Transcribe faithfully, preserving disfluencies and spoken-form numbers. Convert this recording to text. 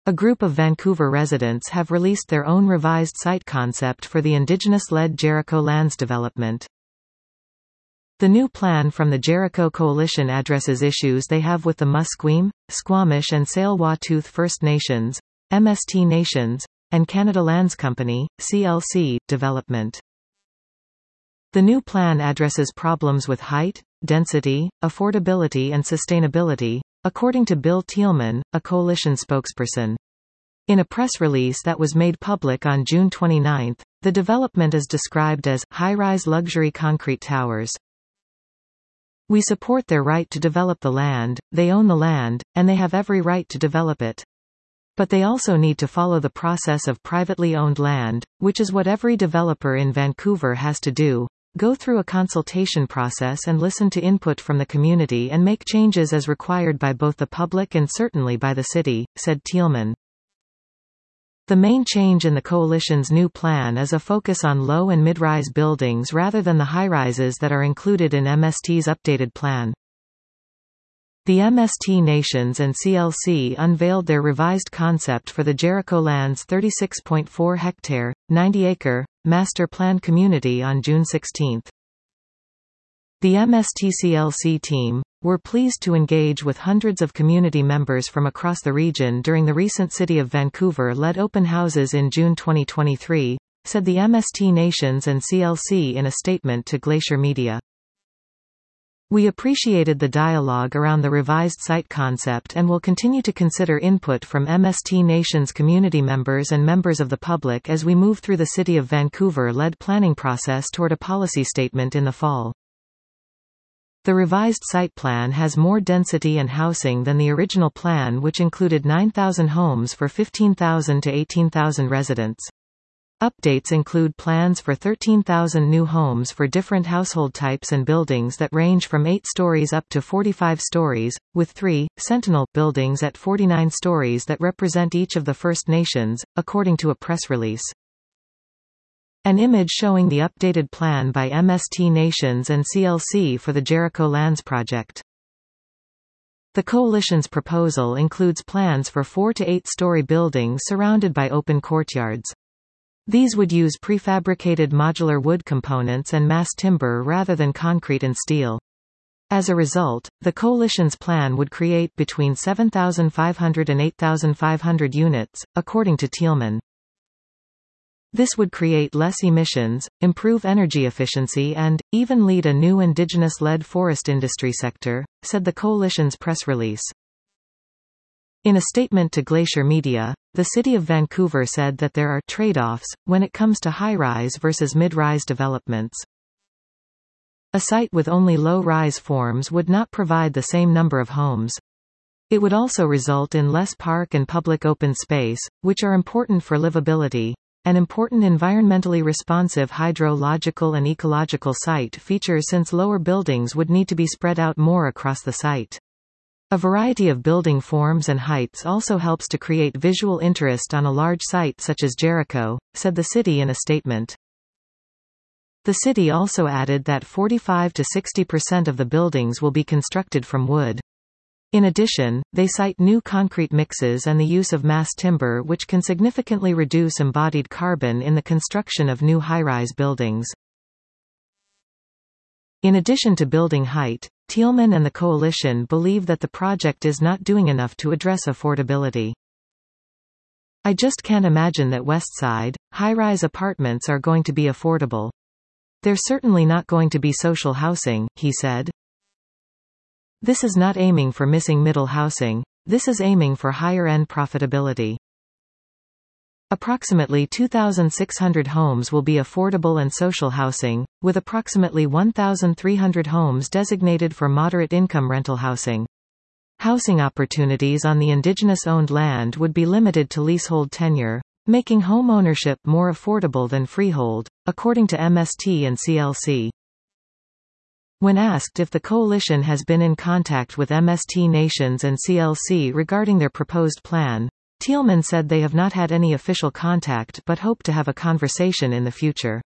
A group of Vancouver residents have released their own revised site concept for the Indigenous-led Jericho lands development. The new plan from the Jericho Coalition addresses issues they have with the Musqueam, Squamish and Tsleil-Waututh First Nations, M S T Nations, and Canada Lands Company, C L C, development. The new plan addresses problems with height, density, affordability and sustainability, according to Bill Thielman, a coalition spokesperson. In a press release that was made public on June twenty-ninth, the development is described as high-rise luxury concrete towers. We support their right to develop the land, they own the land, and they have every right to develop it. But they also need to follow the process of privately owned land, which is what every developer in Vancouver has to do, go through a consultation process and listen to input from the community and make changes as required by both the public and certainly by the city, said Thielman. The main change in the coalition's new plan is a focus on low and mid-rise buildings rather than the high-rises that are included in M S T's updated plan. The M S T Nations and C L C unveiled their revised concept for the Jericho Lands thirty-six point four hectare, ninety acre, master plan community on June sixteenth. The M S T C L C team were pleased to engage with hundreds of community members from across the region during the recent City of Vancouver-led open houses in June twenty twenty-three, said the M S T Nations and C L C in a statement to Glacier Media. We appreciated the dialogue around the revised site concept and will continue to consider input from M S T Nations community members and members of the public as we move through the City of Vancouver-led planning process toward a policy statement in the fall. The revised site plan has more density and housing than the original plan, which included nine thousand homes for fifteen thousand to eighteen thousand residents. Updates include plans for thirteen thousand new homes for different household types and buildings that range from eight stories up to forty-five stories, with three Sentinel buildings at forty-nine stories that represent each of the First Nations, according to a press release. An image showing the updated plan by M S T Nations and C L C for the Jericho Lands project. The coalition's proposal includes plans for four to eight story buildings surrounded by open courtyards. These would use prefabricated modular wood components and mass timber rather than concrete and steel. As a result, the coalition's plan would create between seven thousand five hundred and eight thousand five hundred units, according to Thielman. This would create less emissions, improve energy efficiency and, even lead a new Indigenous-led forest industry sector, said the coalition's press release. In a statement to Glacier Media, the City of Vancouver said that there are trade-offs when it comes to high-rise versus mid-rise developments. A site with only low-rise forms would not provide the same number of homes. It would also result in less park and public open space, which are important for livability. An important environmentally responsive hydrological and ecological site feature since lower buildings would need to be spread out more across the site. A variety of building forms and heights also helps to create visual interest on a large site such as Jericho, said the city in a statement. The city also added that forty-five to sixty percent of the buildings will be constructed from wood. In addition, they cite new concrete mixes and the use of mass timber, which can significantly reduce embodied carbon in the construction of new high-rise buildings. In addition to building height, Thielman and the coalition believe that the project is not doing enough to address affordability. I just can't imagine that Westside, high-rise apartments are going to be affordable. They're certainly not going to be social housing, he said. This is not aiming for missing middle housing, this is aiming for higher-end profitability. Approximately two thousand six hundred homes will be affordable and social housing, with approximately one thousand three hundred homes designated for moderate-income rental housing. Housing opportunities on the Indigenous-owned land would be limited to leasehold tenure, making home ownership more affordable than freehold, according to M S T and C L C. When asked if the coalition has been in contact with M S T Nations and C L C regarding their proposed plan, Thielman said they have not had any official contact but hope to have a conversation in the future.